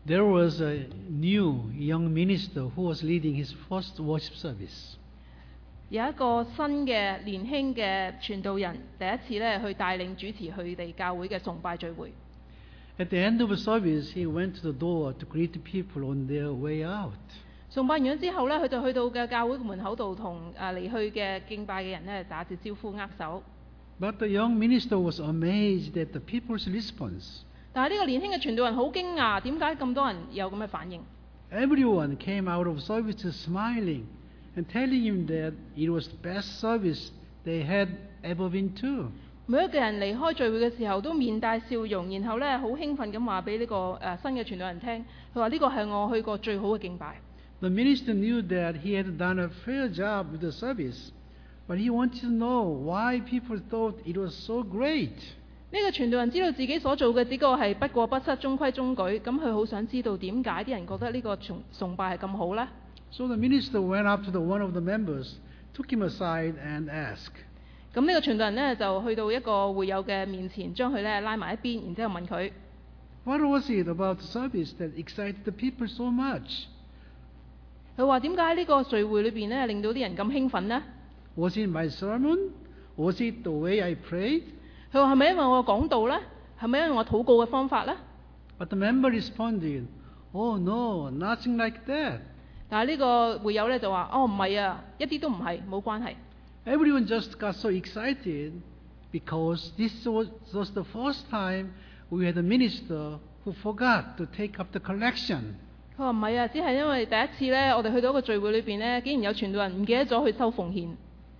There was a new young minister who was leading his first worship service. 有一個新嘅年輕嘅傳道人，第一次咧去帶領主持佢哋教會嘅崇拜聚會。 At the end of the service, he went to the door to greet the people on their way out. 崇拜完咗之後咧，佢就去到嘅教會門口度同離去嘅敬拜嘅人咧打住招呼握手。 But the young minister was amazed at the people's response. 但係呢個年輕嘅傳道人好驚訝，點解咁多人有咁嘅反應？ Everyone came out of service smiling and telling him that it was the best service they had ever been to. 每一個人離開聚會嘅時候都面帶笑容，然後咧好興奮咁話俾呢個新嘅傳道人聽，佢話呢個係我去過最好嘅敬拜。 The minister knew that he had done a fair job with the service, but he wanted to know why people thought it was so great. 呢個傳道人知道自己所做嘅只個係不過不失、中規中矩，咁佢好想知道點解啲人覺得呢個崇拜係咁好呢？ So the minister went up to one of the members, took him aside and asked, 咁呢個傳道人呢，就去到一個會友嘅面前，將佢咧拉埋一邊，然之後問佢： What was it about the service that excited the people so much? 佢話點解呢個聚會裏邊咧令到啲人咁興奮呢？ Was it my sermon? Was it the way I prayed? 佢話係咪因為我講道呢？係咪因為我禱告嘅方法呢？ But the member responded, Oh no, nothing like that. 但係呢個會友咧就話：哦唔係啊，一啲都唔係，冇關係。 Everyone just got so excited because this was the first time we had a minister who forgot to take up the collection. 佢話唔係啊，只係因為第一次咧，我哋去到一個聚會裏邊咧，竟然有傳道人唔記得咗去收奉獻。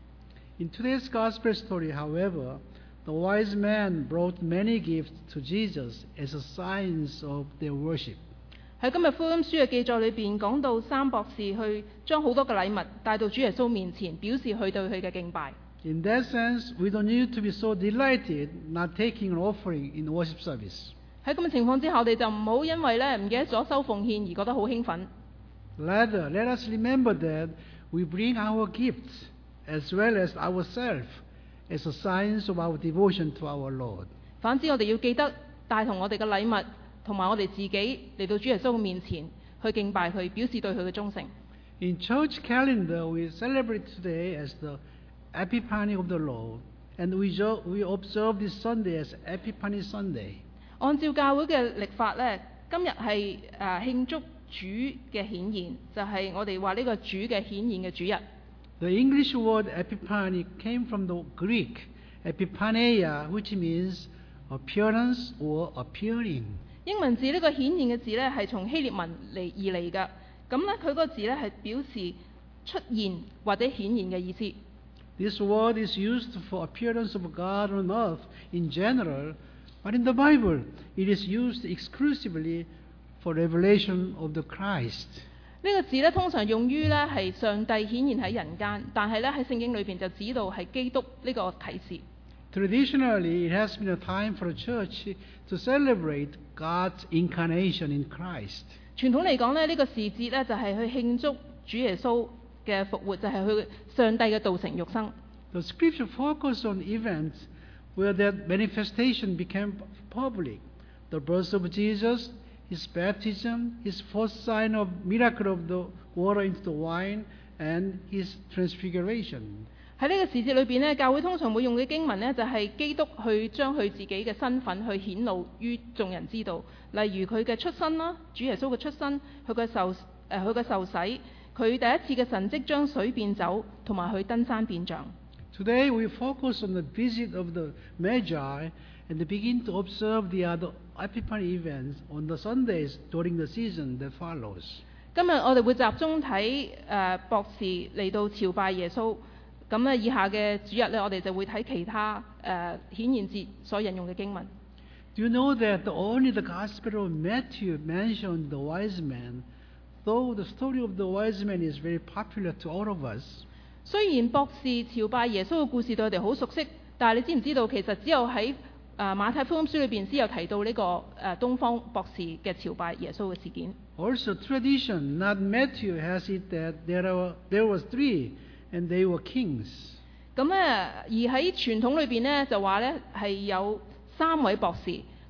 In today's gospel story, however, the wise man brought many gifts to Jesus as a sign of their worship. 喺今日福音書嘅記載裏邊講到三博士去將好多嘅禮物帶到主耶穌面前，表示佢對佢嘅敬拜。 In that sense, we don't need to be so delighted not taking an offering in worship service. 喺咁嘅情況之下，我哋就唔好因為咧唔記得咗收奉獻而覺得好興奮。 Rather, let us remember that we bring our gifts as well as ourselves as a sign of our devotion to our Lord. 反之，我哋要記得帶同我哋嘅禮物同埋我哋自己嚟到主耶穌嘅面前去敬拜佢，表示對佢嘅忠誠。 In church calendar, we celebrate today as the Epiphany of the Lord, and we observe this Sunday as Epiphany Sunday. 按照教會嘅曆法咧，今日係慶祝主嘅顯現，就係、我哋話呢個主嘅顯現嘅主日。 The English word Epiphany came from the Greek Epiphania, which means appearance or appearing. 英文字呢個顯現嘅字咧係從希臘文而嚟㗎，咁咧佢個字咧係表示出現或者顯現嘅意思。 This word is used for appearance of God on earth in general, but in the Bible it is used exclusively for revelation of the Christ. 呢個字咧通常用於咧係上帝顯現喺人間，但係咧喺聖經裏邊就指到係基督呢個啟示。 Traditionally, it has been a time for the church to celebrate God's incarnation in Christ. 傳統嚟講咧，呢個時節咧就係去慶祝主耶穌嘅復活，就係去上帝嘅道成肉身。 The scripture focused on events where that manifestation became public. The birth of Jesus, His baptism, His first sign of miracle of the water into the wine, and His transfiguration. 喺呢個時節裏邊咧，教會通常會用嘅經文呢，就係基督去將佢自己嘅身份去顯露於眾人知道，例如佢嘅出生啦，主耶穌嘅出生，佢嘅受洗，佢第一次嘅神蹟將水變酒，同埋佢登山變像。 Today we focus on the visit of the Magi and begin to observe the other Epiphany events on the Sundays during the season that follows. 今日我哋會集中睇博士嚟到朝拜耶穌。咁咧，以下嘅主日咧，我哋就會睇其他顯現節所引用嘅經文。 Do you know that only the Gospel of Matthew mentioned the wise man, though the story of the wise man is very popular to all of us? 雖然博士朝拜耶穌嘅故事對我哋好熟悉，但係你知唔知道其實只有喺馬太福音書裏邊先有提到呢個東方博士嘅朝拜耶穌嘅事件。 Also, tradition, not Matthew, has it that there was three, and they were kings. 咁咧，而喺傳統裏邊咧就話咧係有3位博士，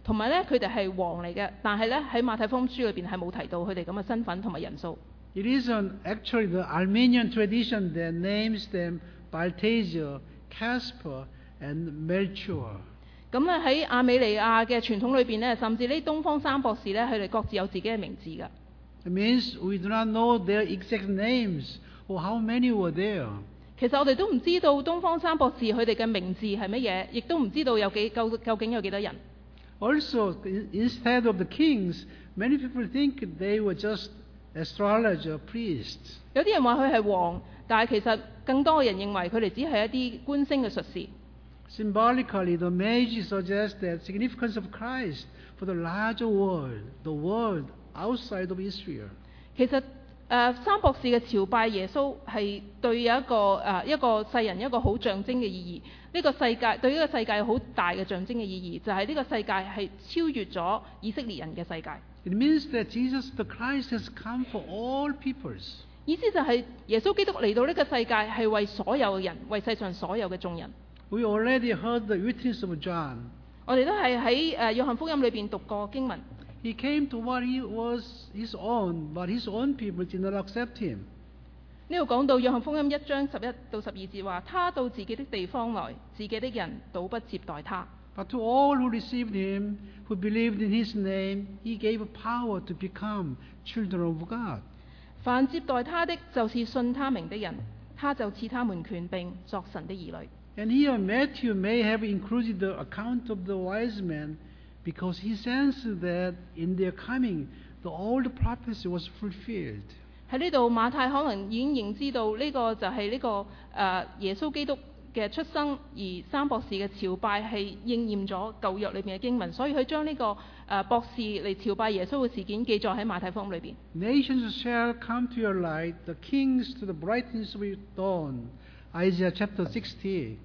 同埋咧佢哋係王嚟嘅，但係咧喺馬太福音書裏邊係冇提到佢哋咁嘅身份同埋人數。 It isn't actually the Armenian tradition that names them Balthazar, Caspar, and Melchior. 咁咧喺亞美尼亞嘅傳統裏邊咧，甚至呢東方三博士咧，佢哋各自有自己嘅名字㗎。 It means we do not know their exact names or how many were there. 其實我哋都唔知道東方三博士佢哋嘅名字係乜嘢，亦都唔知道究竟有幾多人。 Also, instead of the kings, many people think they were just astrologer priests. 有啲人話佢係王，但係其實更多嘅人認為佢哋只係一啲觀星嘅術士。 Symbolically, the Magi suggests the significance of Christ for the larger world, the world outside of Israel. 其實三博士嘅朝拜耶穌係對有一個世人一個好象徵嘅意義。呢個世界對呢個世界有好大嘅象徵嘅意義，就係呢個世界係超越咗以色列人嘅世界。 It means that Jesus the Christ has come for all peoples. 意思就係耶穌基督嚟到呢個世界係為所有嘅人，為世上所有嘅眾人。 We already heard the witness of John. 我哋都係喺約翰福音裏邊讀過經文。 He came to what he was his own, but his own people did not accept him. 呢度講到約翰福音1章11到12節話，他到自己的地方來，自己的人倒不接待他。 But to all who received him, who believed in his name, he gave power to become children of God. 凡接待他的，就是信他名的人，他就賜他們權柄作神的兒女。 And here Matthew may have included the account of the wise men because he sensed that in their coming, the old prophecy was fulfilled. 喺呢度馬太可能已經認知到呢個就係耶穌基督嘅出生，而三博士嘅朝拜係應驗咗舊約裏邊嘅經文，所以佢將呢個博士嚟朝拜耶穌嘅事件記載喺馬太福音裏邊。 Nations shall come to your light, the kings to the brightness of your dawn. Isaiah chapter 60.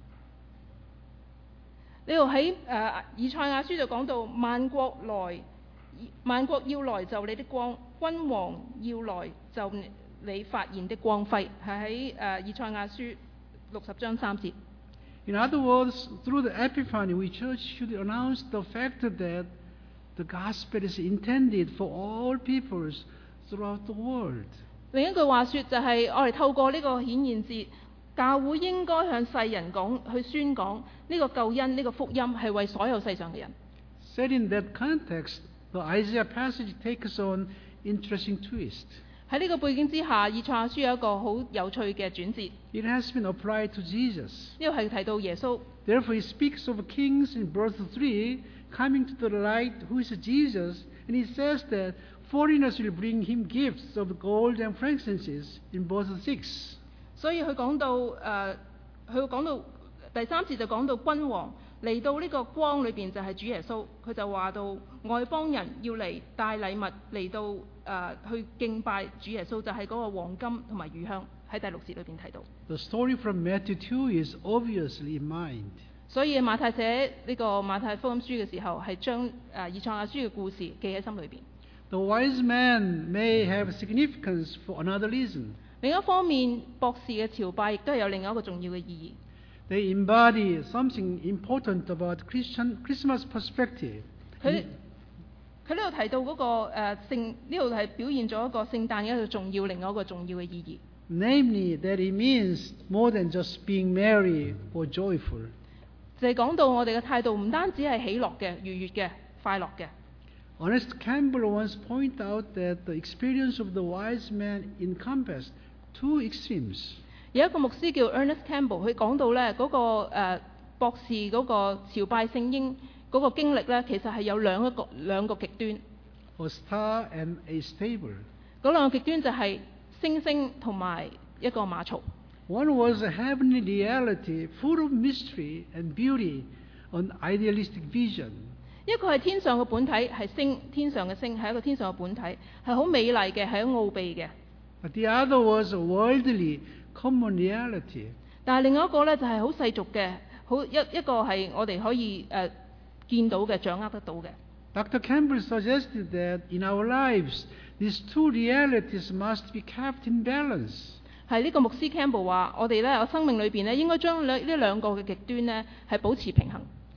呢度喺以賽亞書就講到萬國要來就你的光，君王要來就你發現的光輝，係喺以賽亞書60章3節。 In other words, through the Epiphany, we church should announce the fact that the gospel is intended for all peoples throughout the world. 另一句話說就係我哋透過呢個顯現節，教會應該向世人去宣講呢個救恩，呢個福音係為所有世上嘅人。 Said in that context, the Isaiah passage takes on interesting twist. 喺呢個背景之下，以賽亞書有一個好有趣嘅轉折。 It has been applied to Jesus. 呢個係提到耶穌。 Therefore, he speaks of kings in verse 3 coming to the light, who is Jesus, and he says that foreigners will bring him gifts of gold and frankincense in verse 6. 所以佢講到第3節就講到君王嚟到呢個光裏邊就係主耶穌，佢就話到外邦人要嚟帶禮物嚟到去敬拜主耶穌，就係嗰個黃金同埋乳香，喺第6節裏邊提到。 The story from Matthew 2 is obviously in mind. 所以馬太寫呢個馬太福音書嘅時候，係將以賽亞書嘅故事記喺心裏邊。 The wise man may have significance for another reason. 另一方面，博士嘅朝拜亦都係有另一個重要嘅意義。 They embody something important about Christmas perspective. 佢呢度提到嗰個呢度係表現咗一個聖誕嘅一個重要，另外一個重要嘅意義。 Namely, that it means more than just being merry or joyful. 就係講到我哋嘅態度唔單止係喜樂嘅、愉悅嘅、快樂嘅。 Ernest Campbell once pointed out that the experience of the wise man encompassed two extremes. 有一個牧師叫 Ernest Campbell， 佢講到咧嗰個博士嗰個朝拜聖嬰嗰個經歷咧，其實係有兩個極端。 A star and a stable. 嗰兩個極端就係星星同埋一個馬槽。 One was a heavenly reality full of mystery and beauty, an idealistic vision. 一個係天上嘅本體，係星，天上嘅星係一個天上嘅本體，係好美麗嘅，係好奧秘嘅。 But the other was a worldly, common reality. 但係另外一個咧就係好世俗嘅，一個係我哋可以見到嘅、掌握得到嘅。 Dr. Campbell suggested that in our lives, these two realities must be kept in balance. 係呢個牧師 Campbell 話，我哋咧生命裏邊咧應該將呢兩個嘅極端咧係保持平衡。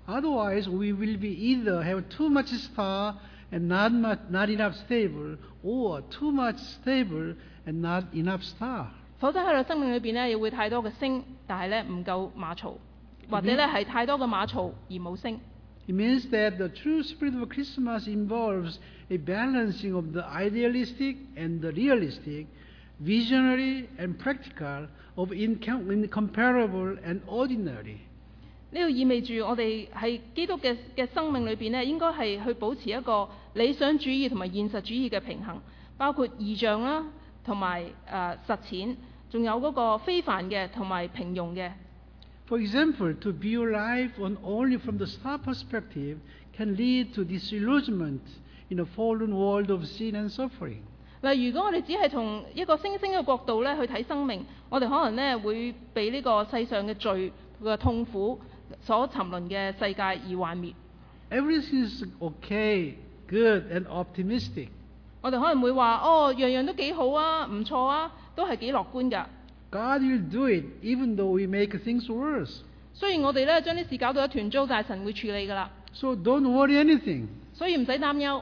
Otherwise, we will be either have too much star and not enough stable, or too much stable and not enough star. 否則喺我生命裏邊呢，又會太多嘅星，但係呢唔夠馬槽，或者呢係太多嘅馬槽而冇星。 It means that the true spirit of Christmas involves a balancing of the idealistic and the realistic, visionary and practical, of incomparable and ordinary. 呢個意味住我哋喺基督嘅生命裏邊呢，應該係去保持一個理想主義同埋現實主義嘅平衡，包括異象啦，同埋實踐，仲有嗰個非凡嘅同埋平庸嘅。 For example, to view life only from the star perspective can lead to disillusionment in a fallen world of sin and suffering. 如果我哋只係從一個星星嘅角度咧去睇生命，我哋可能咧會被呢個世上嘅罪嘅痛苦所沉淪嘅世界而幻滅。 Everything is okay, good and optimistic. 我哋可能會話樣樣都幾好啊，唔錯啊，都係幾樂觀㗎。 God will do it, even though we make things worse. 雖然我哋咧將啲事搞到一團糟，但係神會處理㗎啦。 So don't worry anything. 所以唔使擔憂。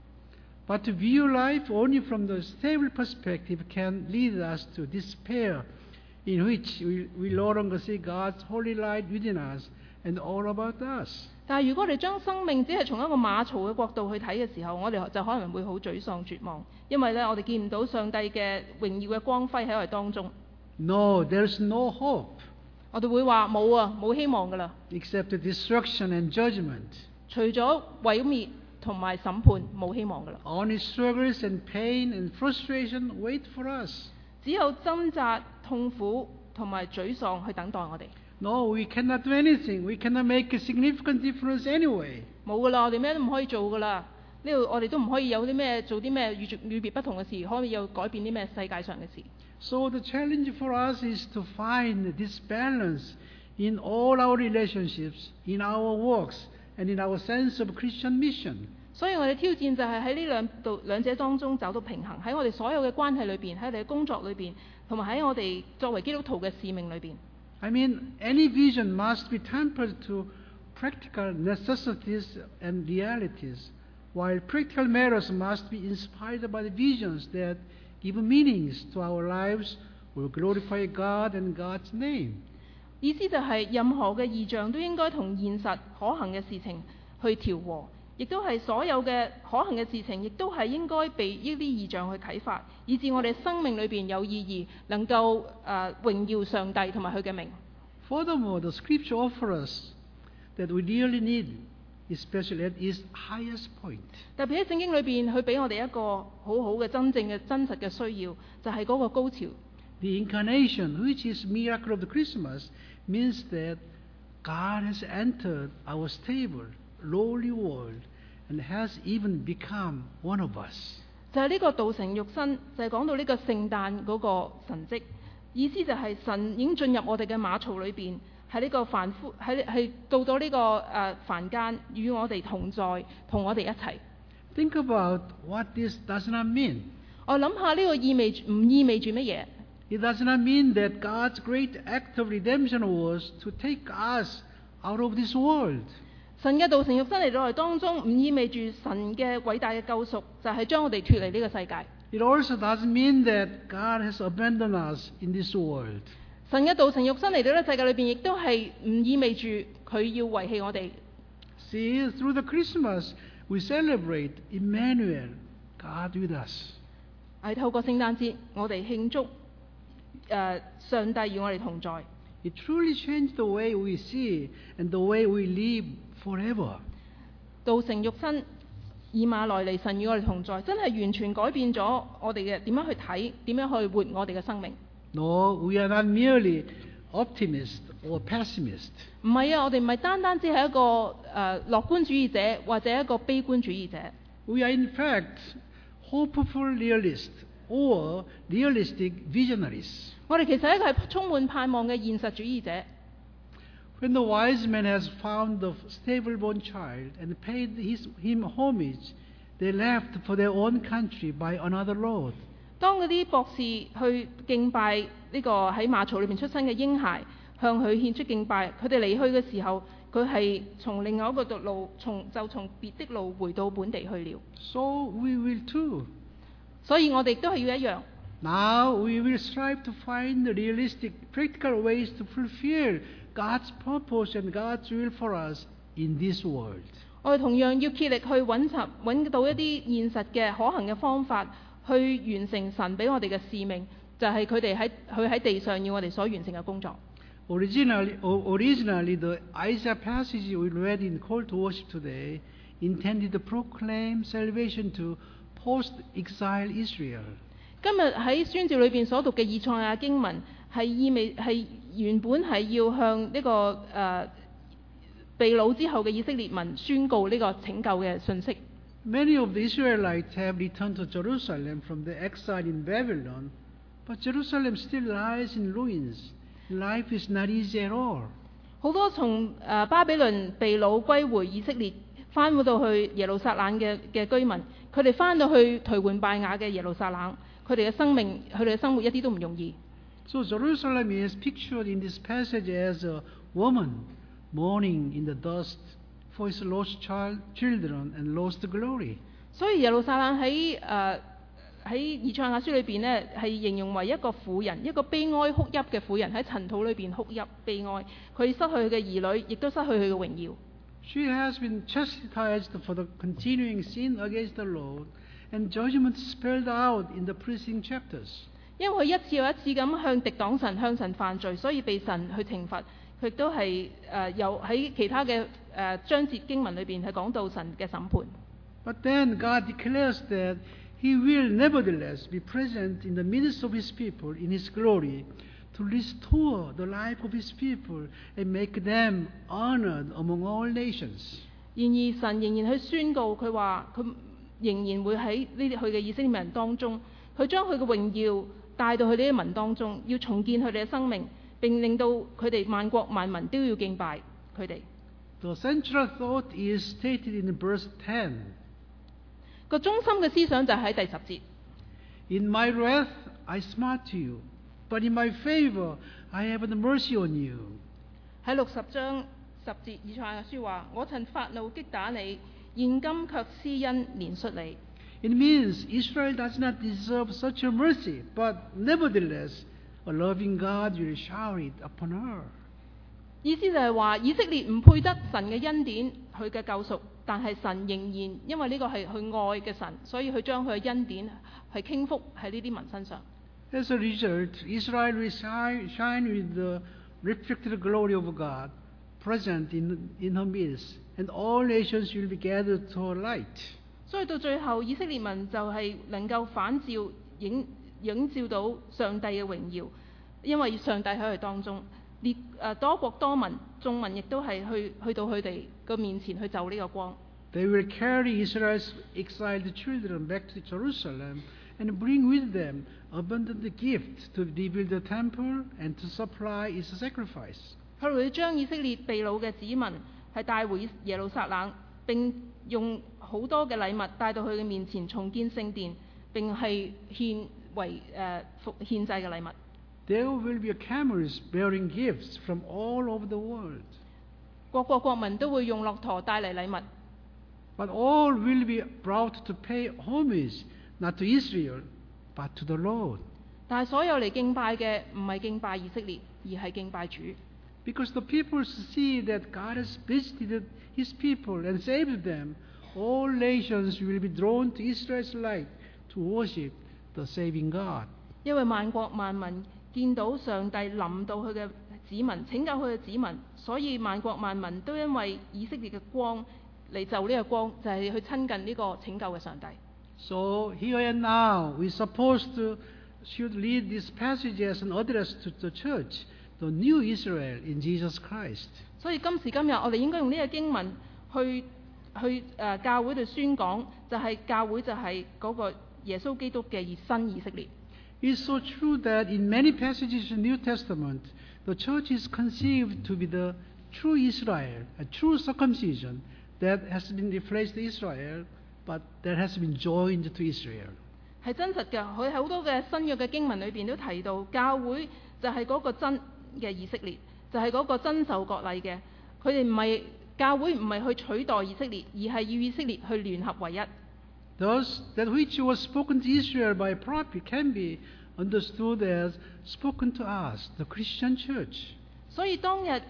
But to view life only from the stable perspective can lead us to despair, in which we no longer see God's holy light within us and all about us. 但係如果我哋將生命只係從一個馬槽嘅角度去睇嘅時候，我哋就可能會好沮喪絕望，因為咧我哋見唔到上帝嘅榮耀嘅光輝喺我哋當中。 No, there's no hope. 我哋會話冇啊，冇希望㗎啦。 Except the destruction and judgment. 除咗毀滅同埋審判，冇希望㗎啦。 Only struggles and pain and frustration wait for us. 只有掙扎、痛苦同埋沮喪去等待我哋。 No, we cannot do anything. We cannot make a significant difference anyway. 冇㗎啦，我哋咩都唔可以做㗎啦。呢度我哋都唔可以有啲咩做啲咩與別不同嘅事，可以有改變啲咩世界上嘅事。 So the challenge for us is to find this balance in all our relationships, in our works, and in our sense of Christian mission. 所以我哋挑戰就係喺呢兩者當中找到平衡，喺我哋所有嘅關係裏邊，喺我哋嘅工作裏邊，同埋喺我哋作為基督徒嘅使命裏邊。 I mean, any vision must be tempered to practical necessities and realities, while practical matters must be inspired by the visions that give meanings to our lives, will glorify God and God's name. 意思就係任何嘅異象都應該同現實可行嘅事情去調和，亦都係所有嘅可行嘅事情，亦都係應該被呢啲異象去啟發，以致我哋生命裏邊有意義，能夠榮耀上帝同埋佢嘅名。 Furthermore, the Scripture offers us that we really need, especially at its highest point. 特別喺聖經裏邊，佢俾我哋一個好好嘅真正嘅真實嘅需要，就係嗰個高潮。 The incarnation, which is miracle of the Christmas, means that God has entered our stable, lowly world and has even become one of us. 就係呢個道成肉身，就係講到呢個聖誕嗰個神蹟，意思就係神已經進入我哋嘅馬槽裏邊，喺呢個係到咗呢個凡間，與我哋同在，同我哋一齊。 Think about what this does not mean. 我諗下呢個意味住乜嘢？ It does not mean that God's great act of redemption was to take us out of this world. 神嘅道成肉身嚟到我哋當中，唔意味住神嘅偉大嘅救贖就係將我哋脫離呢個世界。 It also doesn't mean that God has abandoned us in this world. 神嘅道成肉身嚟到呢個世界裏邊，亦都係唔意味住佢要遺棄我哋。 See, through the Christmas, we celebrate Emmanuel, God with us. 係透過聖誕節，我哋慶祝上帝與我哋同在。 It truly changed the way we see and the way we live forever. 道成肉身，以馬內利，神與我哋同在，真係完全改變咗我哋嘅點樣去睇，點樣去活我哋嘅生命。 No, we are not merely optimists or pessimists. 唔係啊，我哋唔係單止係一個樂觀主義者或者一個悲觀主義者。 We are in fact hopeful realists or realistic visionaries. 我哋其實一個係充滿盼望嘅現實主義者。 When the wise man has found the stable-born child and paid him homage, they left for their own country by another road. 當嗰啲博士去敬拜呢個喺馬槽裏面出生嘅嬰孩， 向佢獻出敬拜。佢哋離去嘅時候，佢係從另外一個路，從別的路回到本地去了。 So we will too. 所以我哋都係要一樣。 Now we will strive to find the realistic, practical ways to fulfill God's purpose and God's will for us in this world. 我哋同樣要竭力去揾到一啲現實嘅可行嘅方法，去完成神俾我哋嘅使命，就係佢喺地上要我哋所完成嘅工作。 Originally, the Isaiah passage we read in Call to Worship today intended to proclaim salvation to post-exile Israel. 今日喺宣召裏邊所讀嘅以賽亞經文係原本係要向呢個被擄之後嘅以色列民宣告呢個拯救嘅信息。 Many of the Israelites have returned to Jerusalem from the exile in Babylon, but Jerusalem still lies in ruins. Life is not easy at all. 好多從巴比倫被擄歸回以色列，翻到去耶路撒冷嘅居民，佢哋翻到去頹垣敗瓦嘅耶路撒冷，佢哋嘅生活一啲都唔容易。 So Jerusalem is pictured in this passage as a woman mourning in the dust for his lost children and lost glory. 所以耶路撒冷喺以賽亞書裏邊呢，係形容為一個婦人，一個悲哀哭泣嘅婦人喺塵土裏邊哭泣悲哀，佢失去佢嘅兒女，亦都失去佢嘅榮耀。 She has been chastised for the continuing sin against the Lord, and judgment spelled out in the preceding chapters. 因為佢一次又一次咁向敵擋神、向神犯罪，所以被神去懲罰。佢亦都係有喺其他嘅章節經文裏邊係講到神嘅審判。 But then God declares that He will nevertheless be present in the midst of His people in His glory to restore the life of His people and make them honored among all nations. 然而神仍然去宣告，佢話佢仍然會喺佢嘅以色列人當中，佢將佢嘅榮耀帶到去呢啲民當中，要重建佢哋嘅生命，並令到佢哋萬國萬民都要敬拜佢哋。 The central thought is stated in verse 10. 個中心嘅思想就喺第10節。 In my wrath I smite you, but in my favor I have the mercy on you. 喺60章10節，以賽亞書話：我曾發怒擊打你，現今卻施恩憐恤你。 It means Israel does not deserve such a mercy, but nevertheless a loving God will shower it upon her. 意思就係話以色列唔配得神嘅恩典，佢嘅救贖，但係神仍然因為呢個係佢愛嘅神，所以佢將佢嘅恩典係傾覆喺呢啲民身上。 As a result, Israel will shine with the reflected glory of God present in her midst, and all nations will be gathered to her light. 所以到最後，以色列民就係能夠反照映照到上帝嘅榮耀，因為上帝喺佢當中。多國多民眾民亦都係去到佢哋嘅面前去就呢個光。 They will carry Israel's exiled children back to Jerusalem and bring with them abundant gift to rebuild the temple and to supply its sacrifice. 佢哋會將以色列被擄嘅子民係帶回耶路撒冷，並用好多嘅禮物帶到佢嘅面前重建聖殿，並係獻為獻祭嘅禮物。 There will be camels bearing gifts from all over the world. 各國國民都會用駱駝帶嚟禮物。 But all will be brought to pay homage, not to Israel, but to the Lord. 但係所有嚟敬拜嘅唔係敬拜以色列，而係敬拜主。 Because the people see that God has visited His people and saved them, all nations will be drawn to Israel's light to worship the saving God. 因為萬國萬民見到上帝臨到佢嘅子民，拯救佢嘅子民，所以萬國萬民都因為以色列嘅光嚟就呢個光，就係去親近呢個拯救嘅上帝。 So here and now, we should read this passage as an address to the church, the new Israel in Jesus Christ. 所以今時今日，我哋應該用呢個經文去教會度宣講，就係教會就係嗰個耶穌基督嘅新以色列。 It's so true that in many passages in the New Testament, the church is conceived to be the true Israel, a true circumcision that has been replaced Israel, but that has been joined to Israel. 係真實嘅，佢喺好多嘅新約嘅經文裏邊都提到，教會就係嗰個真嘅以色列， 就係嗰個真受割禮嘅。佢哋唔係教會，唔係去取代以色列，而係與以色列去聯合為一。 Thus, that which was spoken to Israel by a prophet can be understood as spoken to us, the Christian church. 所以當日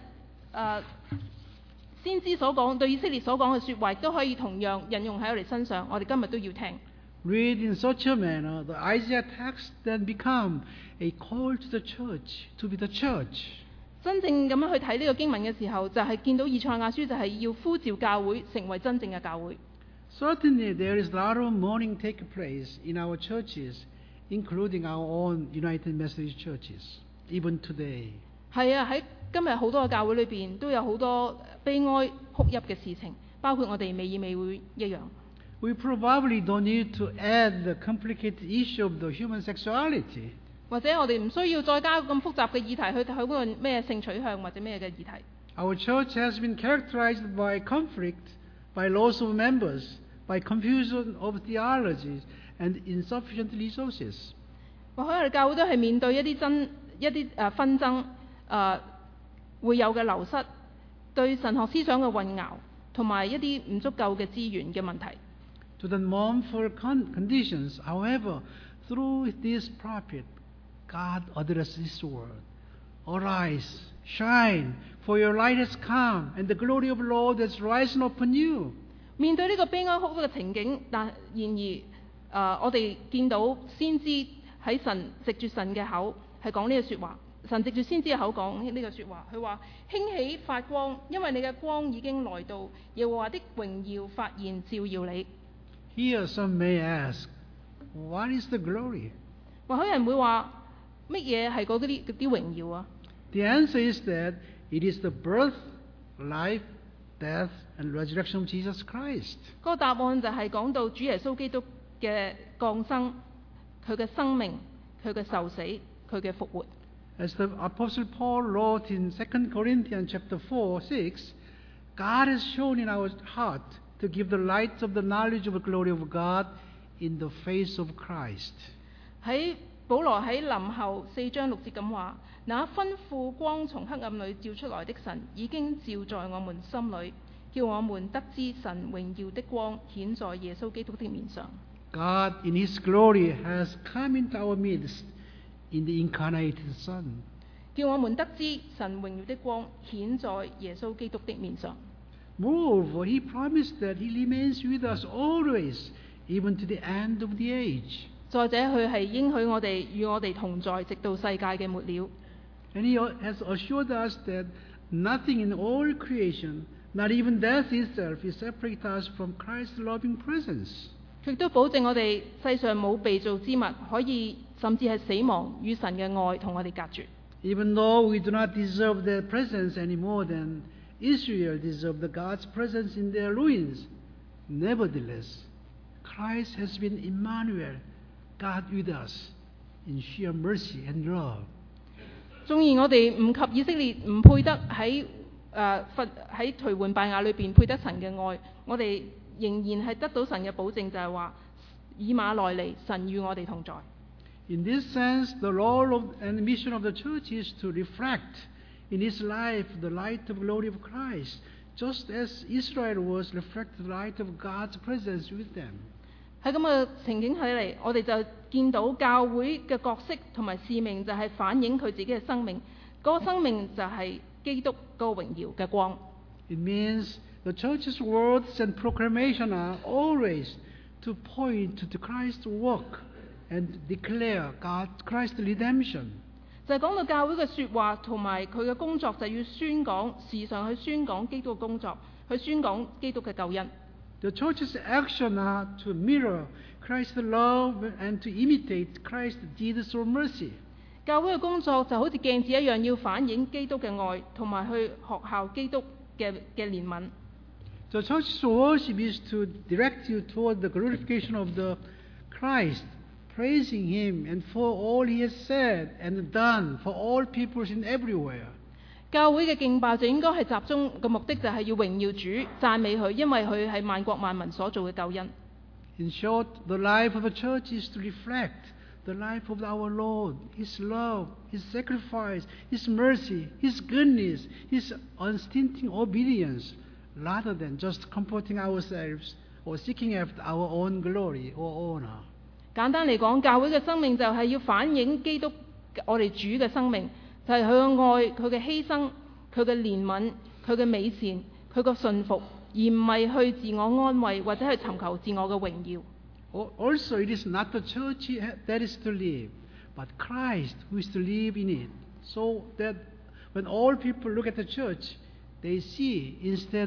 先知所講對以色列所講嘅説話，亦都可以同樣引用喺我哋身上。我哋今日都要聽。 Read in such a manner, the Isaiah text then become a call to the church, to be the church. 真正咁樣去睇呢個經文嘅時候，就係見到以賽亞書就係要呼召教會成為真正嘅教會。 Certainly, there is a lot of mourning taking place in our churches, including our own United Methodist churches, even today. 係啊，喺今日好多嘅教會裏邊都有好多悲哀哭泣嘅事情，包括我哋美以美會一樣。 We probably don't need to add the complicated issue of the human sexuality. 或者我哋唔需要再加咁複雜嘅議題去討論咩性取向或者咩嘅議題。 Our church has been characterized by conflict, by loss of members, by confusion of theologies, and insufficient resources. 或許我哋教會都係面對一啲紛爭，會有嘅流失，對神學思想嘅混淆，同埋一啲唔足夠嘅資源嘅問題。 To the mournful conditions, however, through this prophet, God addresses this word. Arise, shine, for your light has come, and the glory of the Lord has risen upon you. 面對呢個悲哀哭嘅情景，然而我哋見到先知喺藉住神嘅口係講呢個説話。神藉住先知嘅口講呢個説話，佢話：興起發光，因為你嘅光已經來到，耶和華的榮耀發現照耀你。 Here some may ask, what is the glory? 或許人會話乜嘢係嗰啲榮耀啊？ The answer is that it is the birth, life, death, and resurrection of Jesus Christ. 嗰個答案就係講到主耶穌基督嘅降生，佢嘅生命，佢嘅受死，佢嘅復活。 As the Apostle Paul wrote in 2 Corinthians chapter 4:6, God has shown in our heart to give the light of the knowledge of the glory of God in the face of Christ. 保羅喺林後4章6節咁話：那吩咐光從黑暗裏照出來的神，已經照在我們心裏，叫我們得知神榮耀的光顯在耶穌基督的面上。 God in His glory has come into our midst in the incarnated Son. 叫我們得知神榮耀的光顯在耶穌基督的面上。 Moreover, He promised that He remains with us always, even to the end of the age. 再者，佢係應許我哋與我哋同在，直到世界嘅末了。 And He has assured us that nothing in all creation, not even death itself, will separate us from Christ's loving presence. 佢都保證我哋世上冇被造之物可以，甚至係死亡與神嘅愛同我哋隔絕。 Even though we do not deserve their presence any more than Israel deserved God's presence in their ruins, nevertheless, Christ has been Emmanuel, God with us, in sheer mercy and love. 縱然我哋唔及以色列唔配得喺頹垣敗瓦裏邊配得神嘅愛，我哋仍然係得到神嘅保證，就係話以馬內利，神與我哋同在。 In this sense, the role and mission of the church is to reflect in its life the light of glory of Christ, just as Israel was reflecting the light of God's presence with them. 喺咁嘅情景睇嚟，我哋就見到教會嘅角色同埋使命就係反映佢自己嘅生命，嗰個生命就係基督嗰個榮耀嘅光。 It means the church's words and proclamation are always to point to Christ's work and declare Christ's redemption. 就係講到教會嘅説話同埋佢嘅工作，就要宣講，時常去宣講基督嘅工作，去宣講基督嘅救恩。 The church's action are to mirror Christ's love and to imitate Christ's deeds of mercy. 教會嘅工作就好似鏡子一樣，要反映基督嘅愛，同埋去學效基督嘅憐憫。 The church's worship is to direct you toward the glorification of the Christ, praising Him and for all He has said and done for all peoples in everywhere. 教會嘅敬拜就應該係集中嘅目的，就係要榮耀主、讚美佢，因為佢係萬國萬民所做嘅救恩。 In short, the life of a church is to reflect the life of our Lord, His love, His sacrifice, His mercy, His goodness, His unstinting obedience, rather than just comforting ourselves or seeking after our own glory or honor. 簡單嚟講，教會嘅生命就係要反映基督我哋主嘅生命，就係佢嘅愛、佢嘅犧牲、佢嘅憐憫、佢嘅美善、佢嘅信服，而唔係去自我安慰或者去尋求自我嘅榮耀。 Also, it is not the church that is to live, but Christ who is to live in it. So that when all people look at the church, they see instead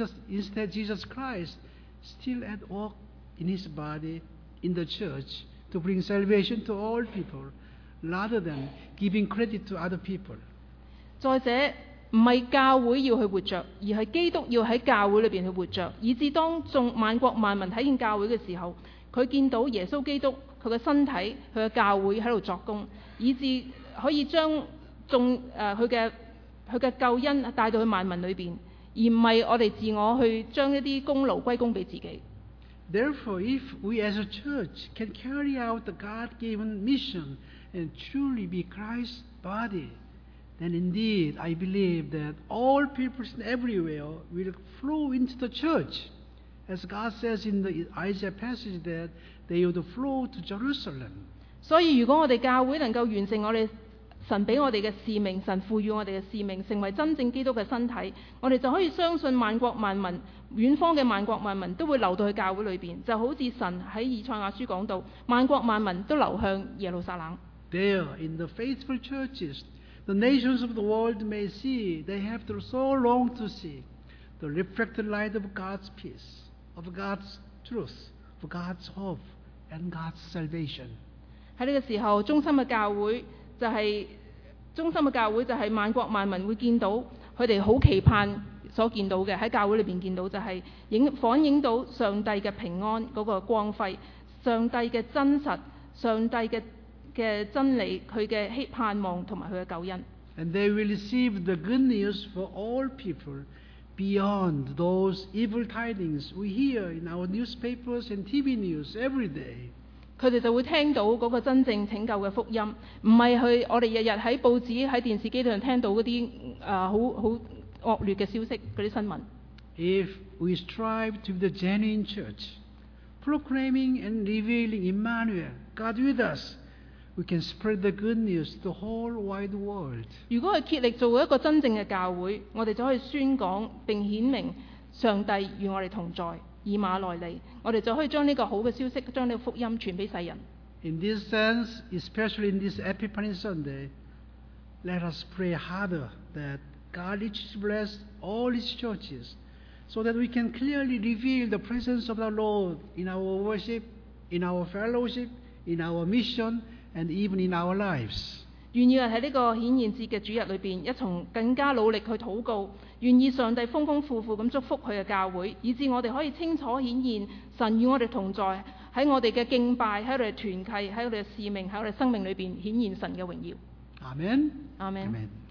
Jesus Christ still at work in His body in the church to bring salvation to all people, rather than giving credit to other people. 再者，唔係教會要去活着，而係基督要喺教會裏邊去活着，以致當眾萬國萬民睇見教會嘅時候，佢見到耶穌基督佢嘅身體、佢嘅教會喺度作工，以致可以將佢嘅救恩帶到去萬民裏邊，而唔係我哋自我去將一啲功勞歸功俾自己。 Therefore, if we as a church can carry out the God-given mission and truly be Christ's body, then indeed I believe that all peoples everywhere will flow into the church. As God says in the Isaiah passage that they would flow to Jerusalem. 所以如果我哋教會能夠完成我哋神俾我哋嘅使命，神賦予我哋嘅使命，成為真正基督嘅身體，我哋就可以相信萬國萬民、遠方嘅萬國萬民都會流到去教會裏邊，就好似神喺以賽亞書講到，萬國萬民都流向耶路撒冷。 There, in the faithful churches, the nations of the world may see they have to so long to see the reflected light of God's peace, of God's truth, of God's hope, and God's salvation. 喺呢個時候，忠心嘅教會就係萬國萬民會見到佢哋好期盼所見到嘅，喺教會裏邊見到就係反映到上帝嘅平安嗰個光輝，上帝嘅真實，上帝嘅真理，佢嘅盼望同埋佢嘅救恩。 And they will receive the good news for all people beyond those evil tidings we hear in our newspapers and TV news every day. 佢哋就會聽到嗰個真正拯救嘅福音，唔係我哋日日喺報紙、喺電視機度聽到嗰啲好惡劣嘅消息嗰啲新聞。 If we strive to be the genuine church, proclaiming and revealing Emmanuel, God with us, we can spread the good news to the whole wide world. 如果係竭力做一個真正嘅教會，我哋就可以宣講並顯明上帝與我哋同在。以馬內利，我哋就可以將呢個好嘅消息，將呢個福音傳俾世人。In this sense, especially in this Epiphany Sunday, let us pray harder that God richly bless all His churches, so that we can clearly reveal the presence of the Lord in our worship, in our fellowship, in our mission, and even in our lives. 願意喺呢個顯現節嘅主日裏邊，一同更加努力去禱告，願意上帝豐豐富富咁祝福佢嘅教會，以致我哋可以清楚顯現神與我哋同在，喺我哋嘅敬拜，喺我哋嘅團契，喺我哋嘅使命，喺我哋生命裏邊顯現神嘅榮耀。阿們，阿們。